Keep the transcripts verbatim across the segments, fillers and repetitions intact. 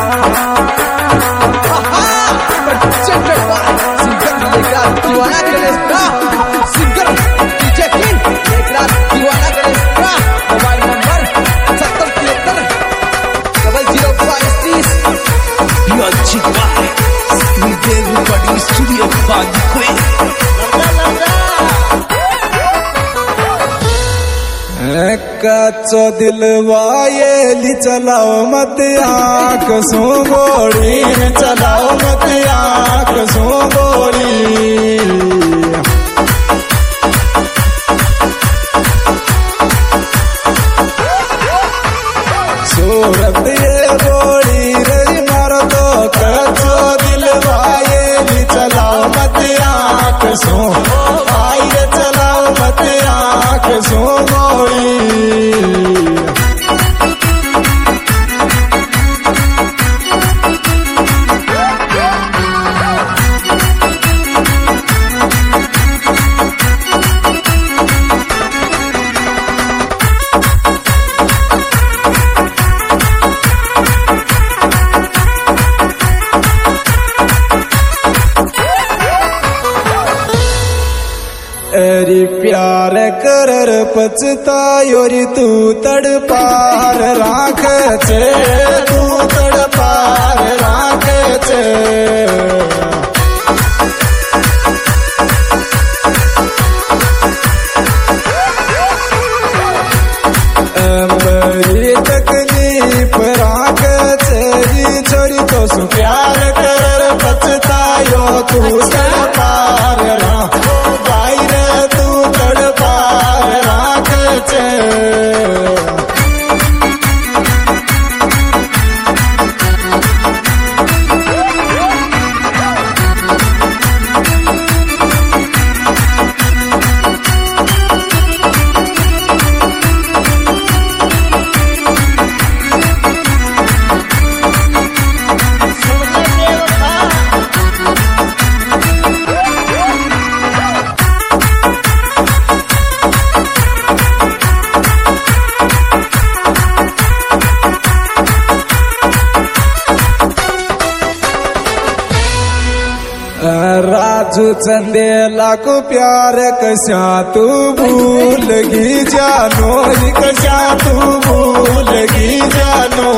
कच्चो दिलवा ये चलाओ मत आँख सो गोरी चलाओ मत आँख सो गोरी सूरत ये गोरी रही मारो तो कच्चो दिलवा ये चलाओ मत आँख सो आई रे चलाओ मत आँख सो गोरी अरे प्यार कर पछतायोरी तू तड़पार राख छे तू तड़पार राख छे मेरी तकलीफ राख छे छोरी तो सु प्यार कर पछतायो तू तड़पार राख राजू चंदेला को प्यार कशा तू भूलगी जानो कशा तू भूलगी जानो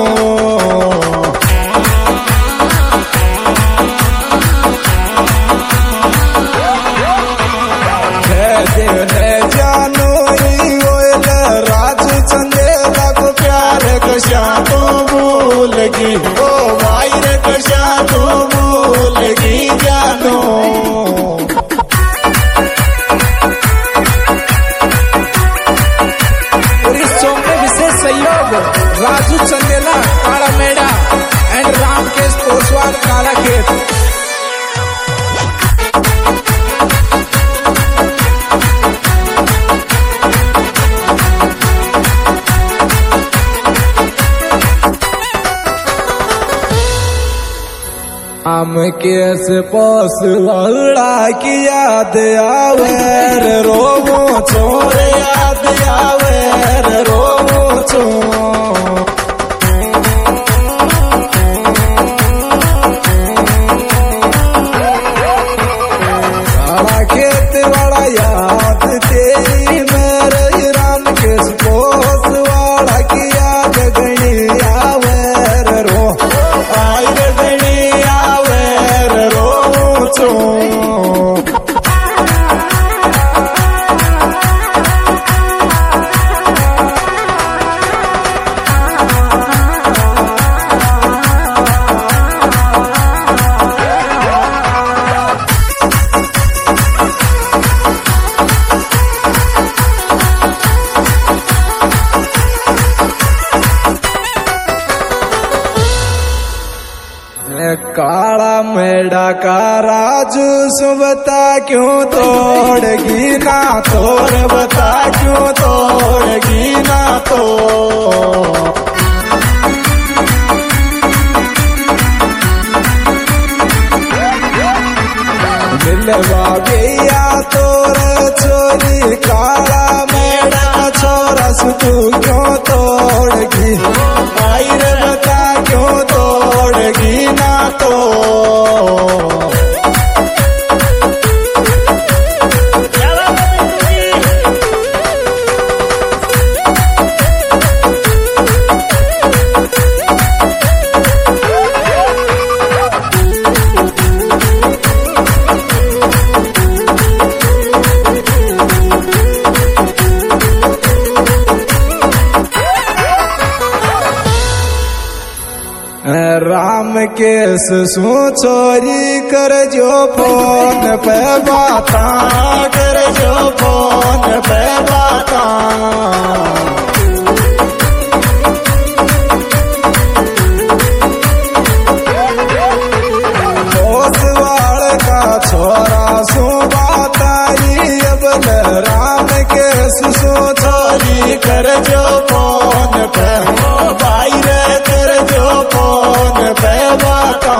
जानो राजू चंदेला को प्यार कशा तू भूलगी ओ भाई रे कशा तू भूलगी जानो राजू चंदेला काला मेड़ा एंड रामकेश पोसवाल काला खेत आम केस पोसवाला की याद आवे रोवो छोर याद आवे रोवो छोर काला मेढ़ा का राजू सु बता क्यों तोड़गी ना तोड़ बता क्यों तोड़गी ना तो दिलवा गया तोर चोरी काला मेढ़ा छोरा तू क्यों तोड़गी आई रे बता क्यों तोड़ राम केस सु चोरी कर जो फोन पे बाता कर जो फोन पे बाता ओसवाल का छोरा सु बाताई अब राम केस सु चोरी कर जो फोन पे भाई रे कर जो फोन पे बाता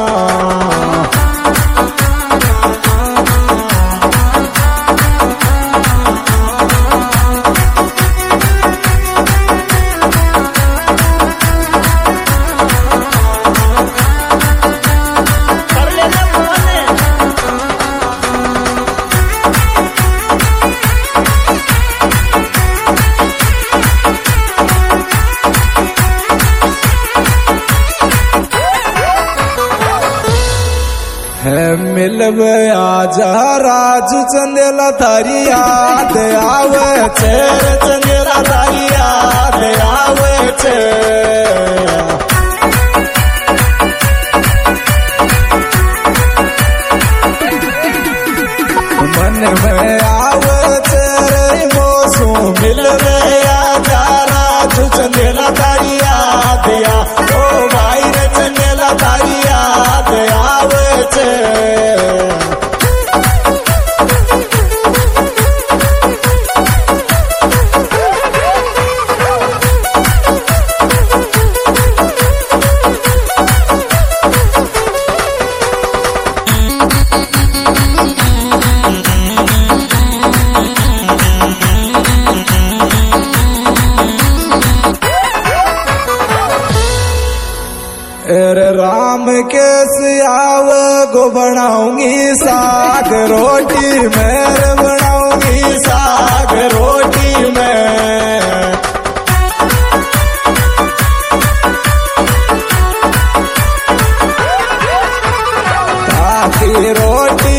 है मिलब आजा राजू चंदेला थारी याद आवे छे चंदेला थारी याद आवे छे मन में आवे छे रे मोसू मिलवे आजा राजू चंदेला थारी याद आ ओ भाई रे चंदेला थारी याद आवे छे अरे राम केस आव गो बनाऊंगी साग रोटी मेरे बनाऊंगी साग रोटी में ताकि रोटी